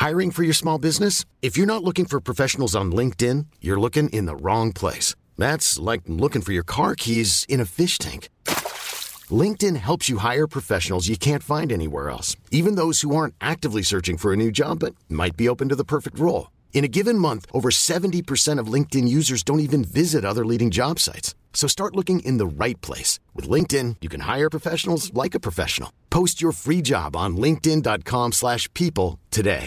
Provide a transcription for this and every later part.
Hiring for your small business? If you're not looking for professionals on LinkedIn, you're looking in the wrong place. That's like looking for your car keys in a fish tank. LinkedIn helps you hire professionals you can't find anywhere else, even those who aren't actively searching for a new job but might be open to the perfect role. In a given month, over 70% of LinkedIn users don't even visit other leading job sites. So start looking in the right place. With LinkedIn, you can hire professionals like a professional. Post your free job on linkedin.com/people today.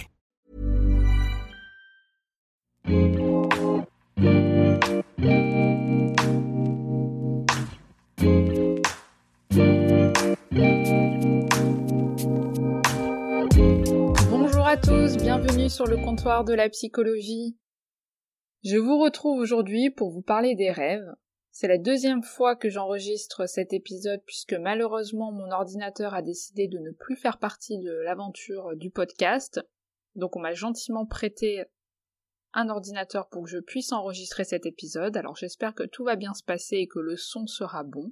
Bonjour à tous, bienvenue sur le comptoir de la psychologie. Je vous retrouve aujourd'hui pour vous parler des rêves. C'est la deuxième fois que j'enregistre cet épisode puisque malheureusement mon ordinateur a décidé de ne plus faire partie de l'aventure du podcast. Donc on m'a gentiment prêté un ordinateur pour que je puisse enregistrer cet épisode. Alors j'espère que tout va bien se passer et que le son sera bon.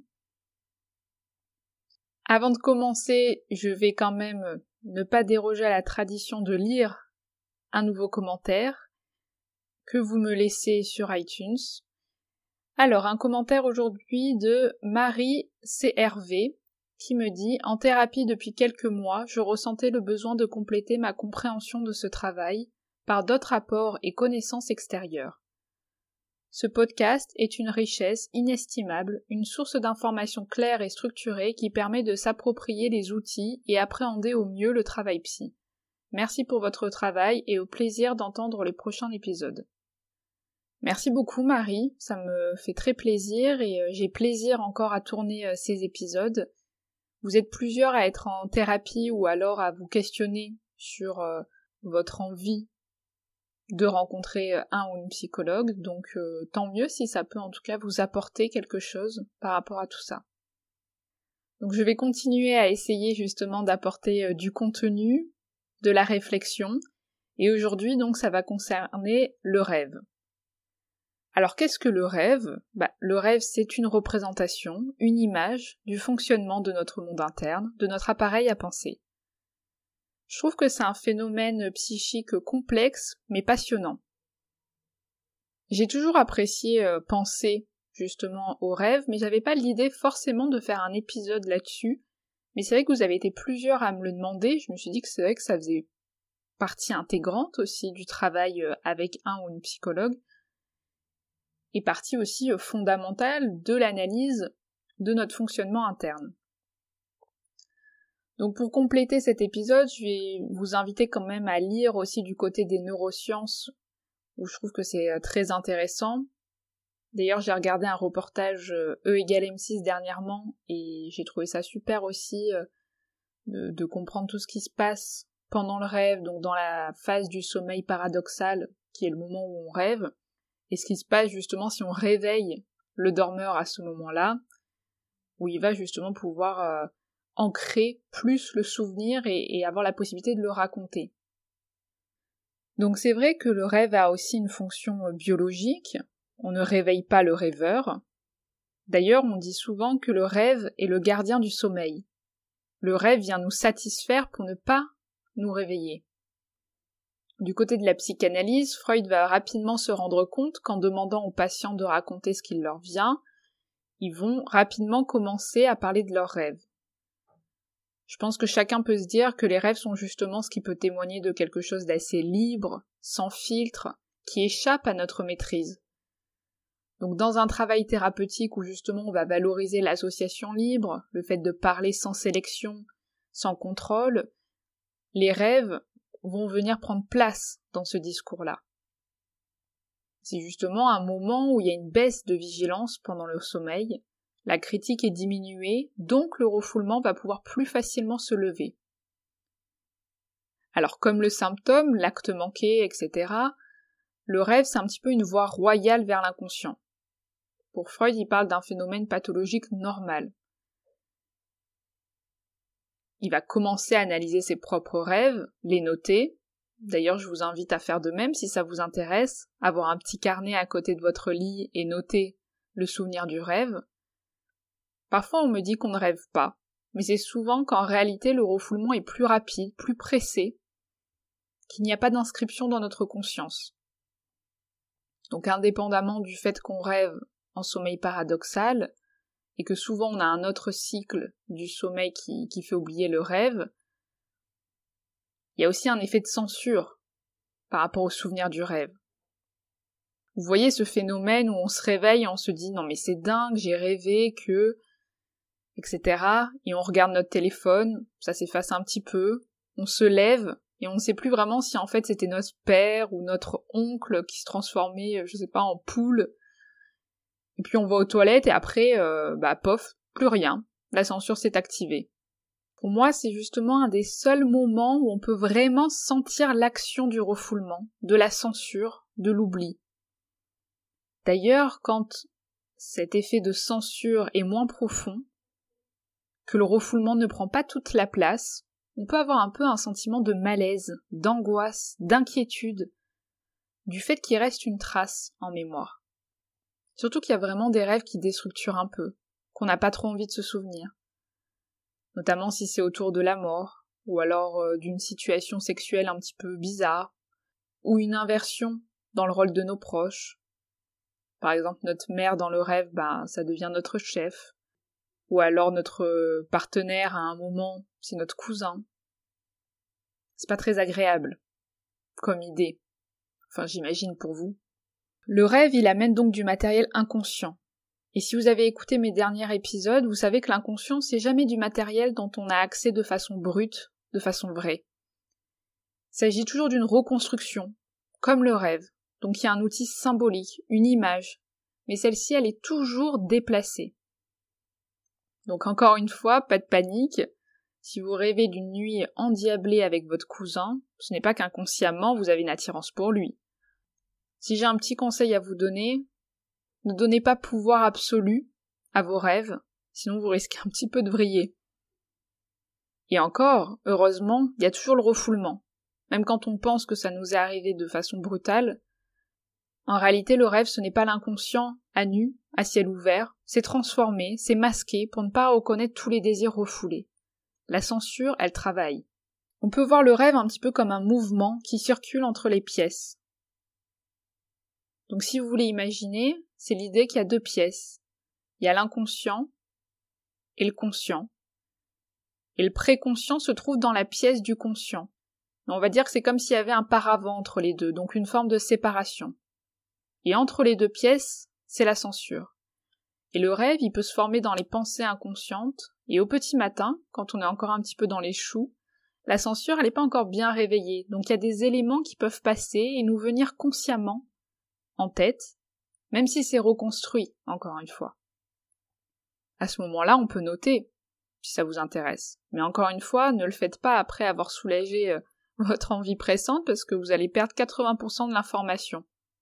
Avant de commencer, je vais quand même ne pas déroger à la tradition de lire un nouveau commentaire que vous me laissez sur iTunes. Alors, un commentaire aujourd'hui de Marie CRV qui me dit « En thérapie depuis quelques mois, je ressentais le besoin de compléter ma compréhension de ce travail par d'autres apports et connaissances extérieures. Ce podcast est une richesse inestimable, une source d'informations claires et structurées qui permet de s'approprier les outils et appréhender au mieux le travail psy. Merci pour votre travail et au plaisir d'entendre les prochains épisodes. » Merci beaucoup Marie, ça me fait très plaisir et j'ai plaisir encore à tourner ces épisodes. Vous êtes plusieurs à être en thérapie ou alors à vous questionner sur votre envie de rencontrer un ou une psychologue, donc tant mieux si ça peut en tout cas vous apporter quelque chose par rapport à tout ça. Donc je vais continuer à essayer justement d'apporter du contenu, de la réflexion, et aujourd'hui donc ça va concerner le rêve. Alors qu'est-ce que le rêve ? Le rêve c'est une représentation, une image du fonctionnement de notre monde interne, de notre appareil à penser. Je trouve que c'est un phénomène psychique complexe mais passionnant. J'ai toujours apprécié penser justement au rêve, mais j'avais pas l'idée forcément de faire un épisode là-dessus. Mais c'est vrai que vous avez été plusieurs à me le demander, je me suis dit que c'est vrai que ça faisait partie intégrante aussi du travail avec un ou une psychologue, et partie aussi fondamentale de l'analyse de notre fonctionnement interne. Donc pour compléter cet épisode, je vais vous inviter quand même à lire aussi du côté des neurosciences, où je trouve que c'est très intéressant. D'ailleurs, j'ai regardé un reportage E=M6 dernièrement, et j'ai trouvé ça super aussi de comprendre tout ce qui se passe pendant le rêve, donc dans la phase du sommeil paradoxal, qui est le moment où on rêve, et ce qui se passe justement si on réveille le dormeur à ce moment-là, où il va justement pouvoir ancrer plus le souvenir et avoir la possibilité de le raconter. Donc c'est vrai que le rêve a aussi une fonction biologique, on ne réveille pas le rêveur. D'ailleurs, on dit souvent que le rêve est le gardien du sommeil. Le rêve vient nous satisfaire pour ne pas nous réveiller. Du côté de la psychanalyse, Freud va rapidement se rendre compte qu'en demandant aux patients de raconter ce qui leur vient, ils vont rapidement commencer à parler de leurs rêves. Je pense que chacun peut se dire que les rêves sont justement ce qui peut témoigner de quelque chose d'assez libre, sans filtre, qui échappe à notre maîtrise. Donc dans un travail thérapeutique où justement on va valoriser l'association libre, le fait de parler sans sélection, sans contrôle, les rêves vont venir prendre place dans ce discours-là. C'est justement un moment où il y a une baisse de vigilance pendant le sommeil, la critique est diminuée, donc le refoulement va pouvoir plus facilement se lever. Alors comme le symptôme, l'acte manqué, etc., le rêve c'est un petit peu une voie royale vers l'inconscient. Pour Freud, il parle d'un phénomène pathologique normal. Il va commencer à analyser ses propres rêves, les noter. D'ailleurs, je vous invite à faire de même si ça vous intéresse, avoir un petit carnet à côté de votre lit et noter le souvenir du rêve. Parfois, on me dit qu'on ne rêve pas, mais c'est souvent qu'en réalité, le refoulement est plus rapide, plus pressé, qu'il n'y a pas d'inscription dans notre conscience. Donc indépendamment du fait qu'on rêve en sommeil paradoxal, et que souvent on a un autre cycle du sommeil qui fait oublier le rêve, il y a aussi un effet de censure par rapport au souvenir du rêve. Vous voyez ce phénomène où on se réveille et on se dit « Non mais c'est dingue, j'ai rêvé que... » etc. Et on regarde notre téléphone, ça s'efface un petit peu, on se lève et on ne sait plus vraiment si en fait c'était notre père ou notre oncle qui se transformait, je sais pas, en poule. Et puis on va aux toilettes et après, pof, plus rien. La censure s'est activée. Pour moi, c'est justement un des seuls moments où on peut vraiment sentir l'action du refoulement, de la censure, de l'oubli. D'ailleurs, quand cet effet de censure est moins profond, que le refoulement ne prend pas toute la place, on peut avoir un peu un sentiment de malaise, d'angoisse, d'inquiétude, du fait qu'il reste une trace en mémoire. Surtout qu'il y a vraiment des rêves qui déstructurent un peu, qu'on n'a pas trop envie de se souvenir. Notamment si c'est autour de la mort, ou alors d'une situation sexuelle un petit peu bizarre, ou une inversion dans le rôle de nos proches. Par exemple, notre mère dans le rêve, ça devient notre chef. Ou alors notre partenaire à un moment, c'est notre cousin. C'est pas très agréable, comme idée. Enfin, j'imagine pour vous. Le rêve, il amène donc du matériel inconscient. Et si vous avez écouté mes derniers épisodes, vous savez que l'inconscient, c'est jamais du matériel dont on a accès de façon brute, de façon vraie. Il s'agit toujours d'une reconstruction, comme le rêve. Donc il y a un outil symbolique, une image. Mais celle-ci, elle est toujours déplacée. Donc encore une fois, pas de panique. Si vous rêvez d'une nuit endiablée avec votre cousin, ce n'est pas qu'inconsciemment vous avez une attirance pour lui. Si j'ai un petit conseil à vous donner, ne donnez pas pouvoir absolu à vos rêves, sinon vous risquez un petit peu de vriller. Et encore, heureusement, il y a toujours le refoulement. Même quand on pense que ça nous est arrivé de façon brutale, en réalité le rêve ce n'est pas l'inconscient à nu, à ciel ouvert, c'est transformé, c'est masqué pour ne pas reconnaître tous les désirs refoulés. La censure, elle travaille. On peut voir le rêve un petit peu comme un mouvement qui circule entre les pièces. Donc si vous voulez imaginer, c'est l'idée qu'il y a deux pièces. Il y a l'inconscient et le conscient. Et le préconscient se trouve dans la pièce du conscient. Et on va dire que c'est comme s'il y avait un paravent entre les deux, donc une forme de séparation. Et entre les deux pièces, c'est la censure. Et le rêve, il peut se former dans les pensées inconscientes, et au petit matin, quand on est encore un petit peu dans les choux, la censure, elle n'est pas encore bien réveillée, donc il y a des éléments qui peuvent passer et nous venir consciemment, en tête, même si c'est reconstruit, encore une fois. À ce moment-là, on peut noter, si ça vous intéresse. Mais encore une fois, ne le faites pas après avoir soulagé votre envie pressante, parce que vous allez perdre 80% de l'information.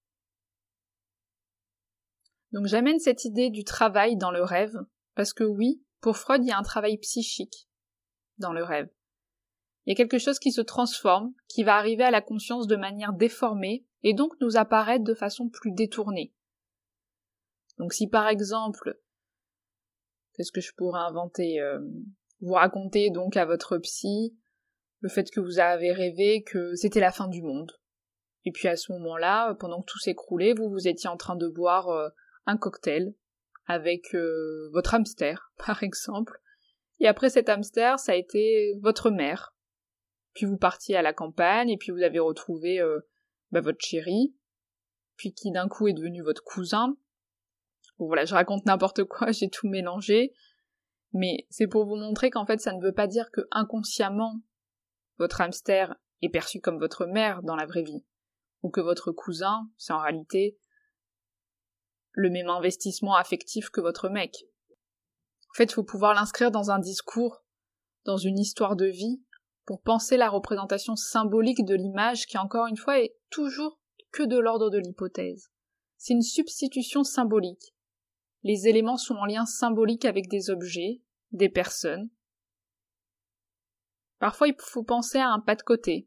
Donc j'amène cette idée du travail dans le rêve, parce que oui, pour Freud, il y a un travail psychique dans le rêve. Il y a quelque chose qui se transforme, qui va arriver à la conscience de manière déformée, et donc nous apparaître de façon plus détournée. Donc si par exemple, qu'est-ce que je pourrais inventer, vous racontez donc à votre psy le fait que vous avez rêvé que c'était la fin du monde. Et puis à ce moment-là, pendant que tout s'écroulait, vous étiez en train de boire un cocktail avec votre hamster, par exemple. Et après cet hamster, ça a été votre mère. Puis vous partiez à la campagne, et puis vous avez retrouvé votre chéri, puis qui d'un coup est devenu votre cousin. Bon voilà, je raconte n'importe quoi, j'ai tout mélangé. Mais c'est pour vous montrer qu'en fait, ça ne veut pas dire que inconsciemment, votre hamster est perçu comme votre mère dans la vraie vie. Ou que votre cousin, c'est en réalité le même investissement affectif que votre mec. En fait, il faut pouvoir l'inscrire dans un discours, dans une histoire de vie, pour penser la représentation symbolique de l'image qui, encore une fois, est toujours que de l'ordre de l'hypothèse. C'est une substitution symbolique. Les éléments sont en lien symbolique avec des objets, des personnes. Parfois, il faut penser à un pas de côté.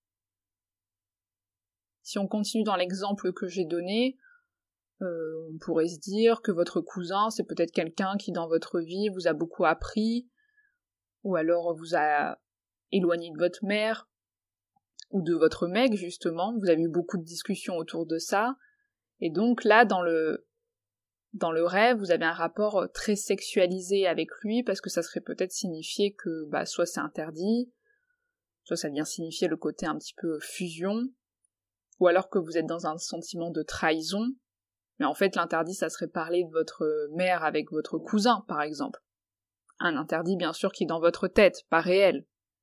Si on continue dans l'exemple que j'ai donné, on pourrait se dire que votre cousin, c'est peut-être quelqu'un qui, dans votre vie, vous a beaucoup appris, ou alors vous a éloigné de votre mère, ou de votre mec justement, vous avez eu beaucoup de discussions autour de ça, et donc là dans le rêve, vous avez un rapport très sexualisé avec lui, parce que ça serait peut-être signifier que soit c'est interdit, soit ça vient signifier le côté un petit peu fusion, ou alors que vous êtes dans un sentiment de trahison, mais en fait l'interdit ça serait parler de votre mère avec votre cousin par exemple. Un interdit bien sûr qui est dans votre tête, pas réel.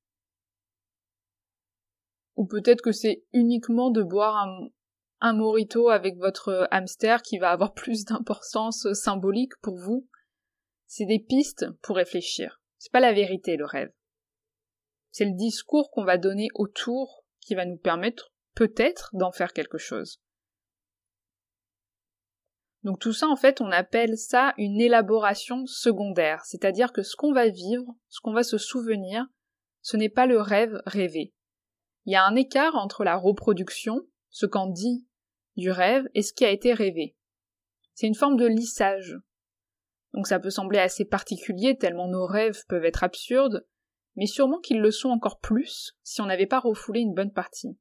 Ou peut-être que c'est uniquement de boire un mojito avec votre hamster qui va avoir plus d'importance symbolique pour vous. C'est des pistes pour réfléchir. C'est pas la vérité, le rêve. C'est le discours qu'on va donner autour qui va nous permettre peut-être d'en faire quelque chose. Donc tout ça, en fait, on appelle ça une élaboration secondaire. C'est-à-dire que ce qu'on va vivre, ce qu'on va se souvenir, ce n'est pas le rêve rêvé. Il y a un écart entre la reproduction, ce qu'en dit du rêve, et ce qui a été rêvé. C'est une forme de lissage. Donc ça peut sembler assez particulier tellement nos rêves peuvent être absurdes, mais sûrement qu'ils le sont encore plus si on n'avait pas refoulé une bonne partie.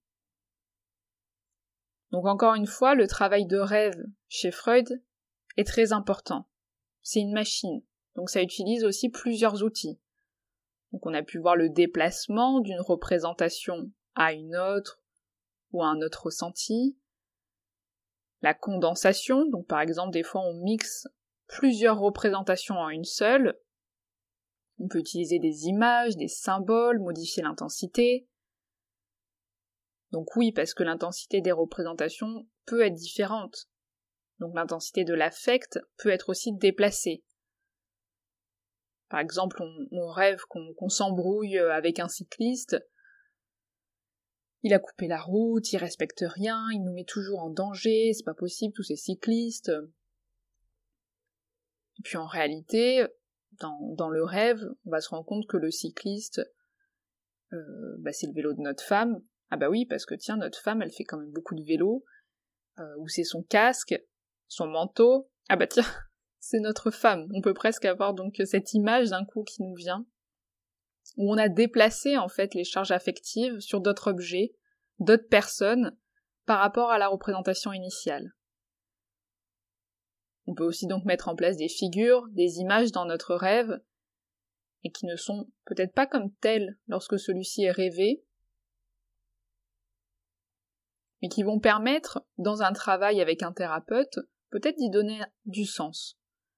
Donc encore une fois, le travail de rêve chez Freud est très important. C'est une machine, donc ça utilise aussi plusieurs outils. Donc on a pu voir le déplacement d'une représentation à une autre ou à un autre ressenti, la condensation, donc par exemple des fois on mixe plusieurs représentations en une seule, on peut utiliser des images, des symboles, modifier l'intensité. Donc oui, parce que l'intensité des représentations peut être différente. Donc l'intensité de l'affect peut être aussi déplacée. Par exemple, on rêve qu'on s'embrouille avec un cycliste, il a coupé la route, il respecte rien, il nous met toujours en danger, c'est pas possible, tous ces cyclistes. Et puis en réalité, dans le rêve, on va se rendre compte que le cycliste, c'est le vélo de notre femme. Ah bah oui, parce que tiens, notre femme, elle fait quand même beaucoup de vélo, ou c'est son casque, son manteau. Ah bah tiens, c'est notre femme. On peut presque avoir donc cette image d'un coup qui nous vient, où on a déplacé en fait les charges affectives sur d'autres objets, d'autres personnes, par rapport à la représentation initiale. On peut aussi donc mettre en place des figures, des images dans notre rêve, et qui ne sont peut-être pas comme telles lorsque celui-ci est rêvé, mais qui vont permettre, dans un travail avec un thérapeute, peut-être d'y donner du sens.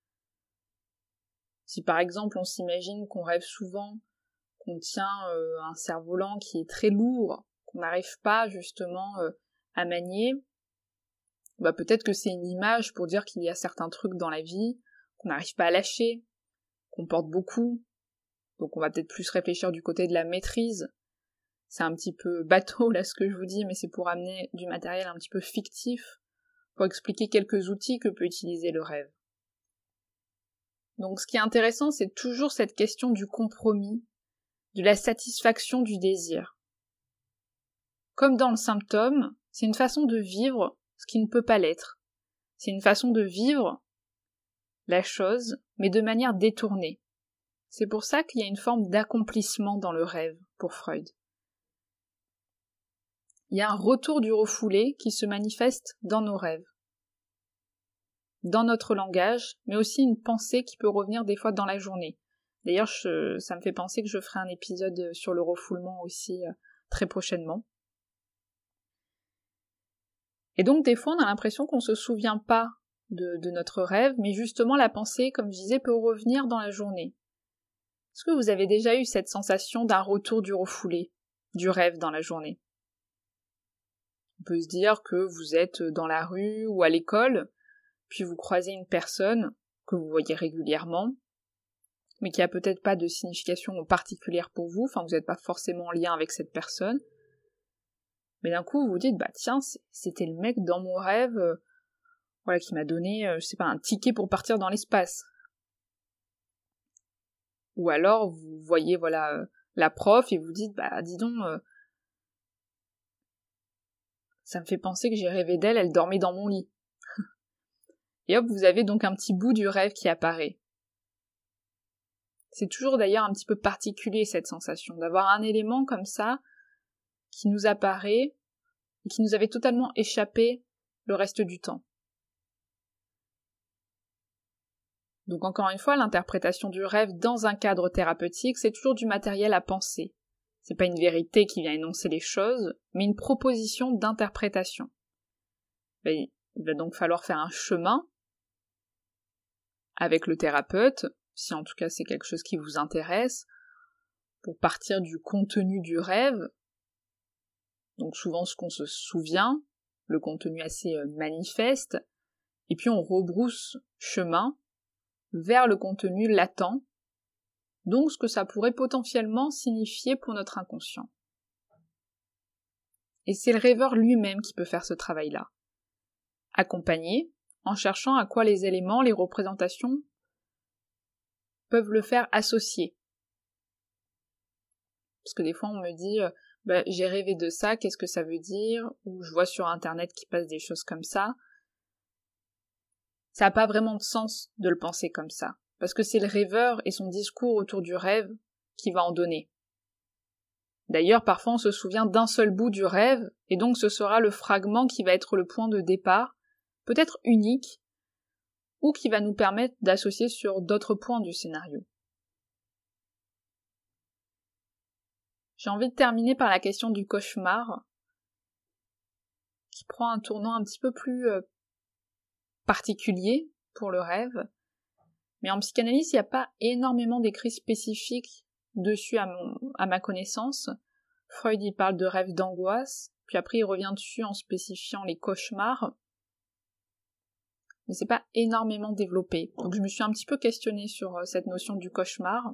Si par exemple on s'imagine qu'on rêve souvent qu'on tient un cerf-volant qui est très lourd, qu'on n'arrive pas justement à manier, peut-être que c'est une image pour dire qu'il y a certains trucs dans la vie qu'on n'arrive pas à lâcher, qu'on porte beaucoup, donc on va peut-être plus réfléchir du côté de la maîtrise. C'est un petit peu bateau là ce que je vous dis, mais c'est pour amener du matériel un petit peu fictif, pour expliquer quelques outils que peut utiliser le rêve. Donc ce qui est intéressant, c'est toujours cette question du compromis, de la satisfaction du désir. Comme dans le symptôme, c'est une façon de vivre ce qui ne peut pas l'être. C'est une façon de vivre la chose, mais de manière détournée. C'est pour ça qu'il y a une forme d'accomplissement dans le rêve, pour Freud. Il y a un retour du refoulé qui se manifeste dans nos rêves, dans notre langage, mais aussi une pensée qui peut revenir des fois dans la journée. D'ailleurs, ça me fait penser que je ferai un épisode sur le refoulement aussi très prochainement. Et donc des fois on a l'impression qu'on ne se souvient pas de notre rêve, mais justement la pensée, comme je disais, peut revenir dans la journée. Est-ce que vous avez déjà eu cette sensation d'un retour du refoulé, du rêve dans la journée ? On peut se dire que vous êtes dans la rue ou à l'école, puis vous croisez une personne que vous voyez régulièrement, mais qui a peut-être pas de signification particulière pour vous, enfin vous n'êtes pas forcément en lien avec cette personne, mais d'un coup vous vous dites, tiens, c'était le mec dans mon rêve, qui m'a donné, un ticket pour partir dans l'espace. Ou alors vous voyez, la prof et vous dites, dis donc, ça me fait penser que j'ai rêvé d'elle, elle dormait dans mon lit. Et hop, vous avez donc un petit bout du rêve qui apparaît. C'est toujours d'ailleurs un petit peu particulier cette sensation, d'avoir un élément comme ça qui nous apparaît et qui nous avait totalement échappé le reste du temps. Donc encore une fois, l'interprétation du rêve dans un cadre thérapeutique, c'est toujours du matériel à penser. C'est pas une vérité qui vient énoncer les choses, mais une proposition d'interprétation. Il va donc falloir faire un chemin avec le thérapeute, si en tout cas c'est quelque chose qui vous intéresse, pour partir du contenu du rêve, donc souvent ce qu'on se souvient, le contenu assez manifeste, et puis on rebrousse chemin vers le contenu latent, donc ce que ça pourrait potentiellement signifier pour notre inconscient. Et c'est le rêveur lui-même qui peut faire ce travail-là. Accompagné, en cherchant à quoi les éléments, les représentations peuvent le faire associer. Parce que des fois on me dit j'ai rêvé de ça, qu'est-ce que ça veut dire? Ou je vois sur internet qu'il passe des choses comme ça. Ça n'a pas vraiment de sens de le penser comme ça, parce que c'est le rêveur et son discours autour du rêve qui va en donner. D'ailleurs, parfois on se souvient d'un seul bout du rêve, et donc ce sera le fragment qui va être le point de départ, peut-être unique, ou qui va nous permettre d'associer sur d'autres points du scénario. J'ai envie de terminer par la question du cauchemar, qui prend un tournant un petit peu plus particulier pour le rêve, mais en psychanalyse, il n'y a pas énormément d'écrits spécifiques dessus à ma connaissance. Freud, il parle de rêves d'angoisse, puis après il revient dessus en spécifiant les cauchemars, mais c'est pas énormément développé. Donc je me suis un petit peu questionnée sur cette notion du cauchemar.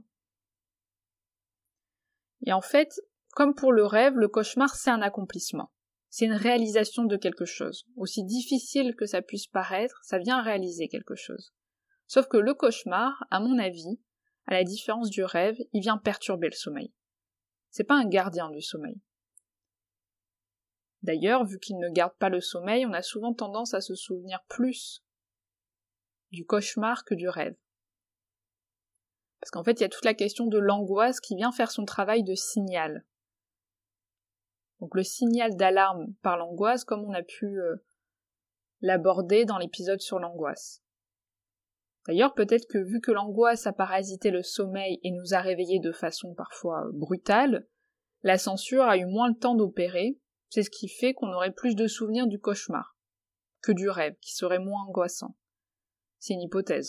Et en fait, comme pour le rêve, le cauchemar c'est un accomplissement. C'est une réalisation de quelque chose. Aussi difficile que ça puisse paraître, ça vient réaliser quelque chose. Sauf que le cauchemar, à mon avis, à la différence du rêve, il vient perturber le sommeil. C'est pas un gardien du sommeil. D'ailleurs, vu qu'il ne garde pas le sommeil, on a souvent tendance à se souvenir plus du cauchemar que du rêve. Parce qu'en fait, il y a toute la question de l'angoisse qui vient faire son travail de signal. Donc le signal d'alarme par l'angoisse, comme on a pu l'aborder dans l'épisode sur l'angoisse. D'ailleurs, peut-être que vu que l'angoisse a parasité le sommeil et nous a réveillés de façon parfois brutale, la censure a eu moins le temps d'opérer, c'est ce qui fait qu'on aurait plus de souvenirs du cauchemar que du rêve, qui serait moins angoissant. C'est une hypothèse.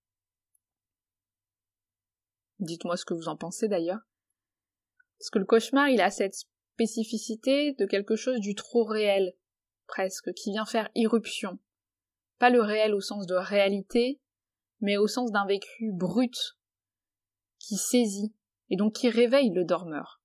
Dites-moi ce que vous en pensez d'ailleurs. Parce que le cauchemar, il a cette spécificité de quelque chose du trop réel, presque, qui vient faire irruption. Pas le réel au sens de réalité, mais au sens d'un vécu brut, qui saisit, et donc qui réveille le dormeur.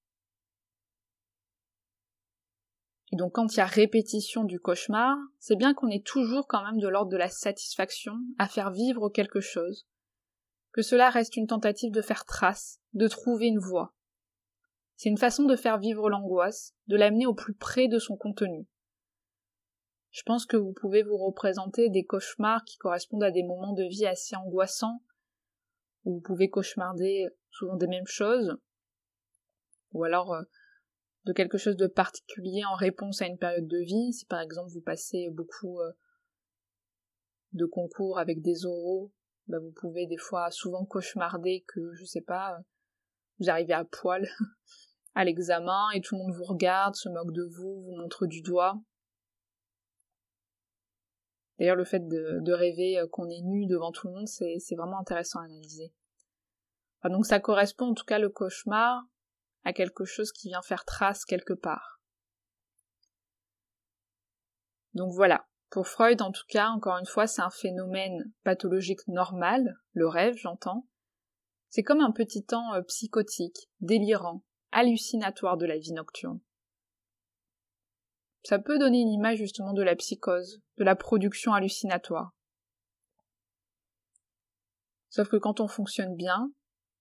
Et donc quand il y a répétition du cauchemar, c'est bien qu'on est toujours quand même de l'ordre de la satisfaction à faire vivre quelque chose, que cela reste une tentative de faire trace, de trouver une voie. C'est une façon de faire vivre l'angoisse, de l'amener au plus près de son contenu. Je pense que vous pouvez vous représenter des cauchemars qui correspondent à des moments de vie assez angoissants, où vous pouvez cauchemarder souvent des mêmes choses, ou alors de quelque chose de particulier en réponse à une période de vie. Si par exemple vous passez beaucoup de concours avec des oraux, vous pouvez des fois souvent cauchemarder que, je sais pas, vous arrivez à poil à l'examen et tout le monde vous regarde, se moque de vous, vous montre du doigt. D'ailleurs, le fait de rêver qu'on est nu devant tout le monde, c'est vraiment intéressant à analyser. Enfin, donc ça correspond en tout cas le cauchemar à quelque chose qui vient faire trace quelque part. Donc voilà, pour Freud en tout cas, encore une fois, c'est un phénomène pathologique normal, le rêve j'entends. C'est comme un petit temps psychotique, délirant, hallucinatoire de la vie nocturne. Ça peut donner une image justement de la psychose, de la production hallucinatoire. Sauf que quand on fonctionne bien,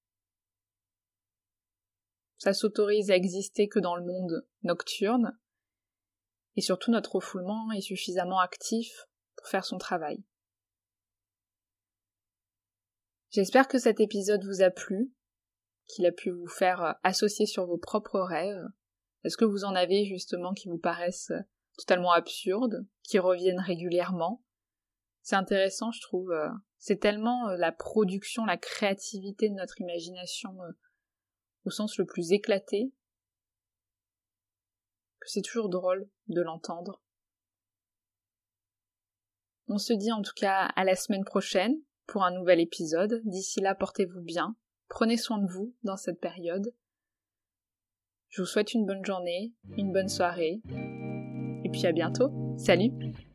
ça s'autorise à exister que dans le monde nocturne, et surtout notre refoulement est suffisamment actif pour faire son travail. J'espère que cet épisode vous a plu, qu'il a pu vous faire associer sur vos propres rêves, Est-ce que vous en avez justement qui vous paraissent totalement absurdes, qui reviennent régulièrement? C'est intéressant, je trouve. C'est tellement la production, la créativité de notre imagination au sens le plus éclaté, que c'est toujours drôle de l'entendre. On se dit en tout cas à la semaine prochaine pour un nouvel épisode. D'ici là, portez-vous bien, prenez soin de vous dans cette période. Je vous souhaite une bonne journée, une bonne soirée, et puis à bientôt. Salut!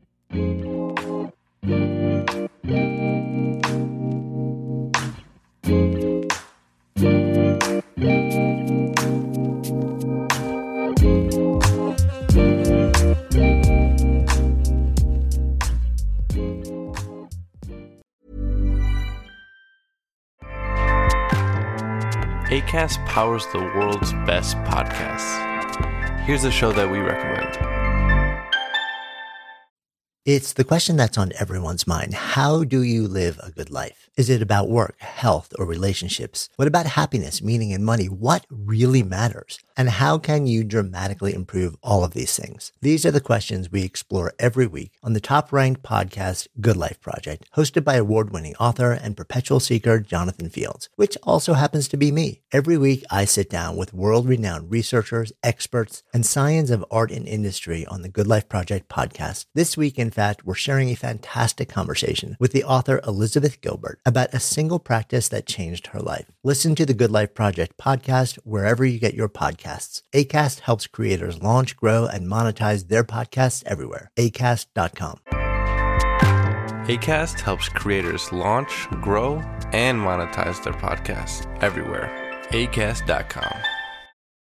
Acast powers the world's best podcasts. Here's a show that we recommend. It's the question that's on everyone's mind. How do you live a good life? Is it about work, health, or relationships? What about happiness, meaning, and money? What really matters? And how can you dramatically improve all of these things? These are the questions we explore every week on the top-ranked podcast, Good Life Project, hosted by award-winning author and perpetual seeker Jonathan Fields, which also happens to be me. Every week, I sit down with world-renowned researchers, experts, and scions of art and industry on the Good Life Project podcast. This week, in fact, we're sharing a fantastic conversation with the author Elizabeth Gilbert about a single practice that changed her life. Listen to the Good Life Project podcast wherever you get your podcasts. Acast helps creators launch, grow, and monetize their podcasts everywhere. Acast.com. Acast helps creators launch, grow, and monetize their podcasts everywhere. Acast.com.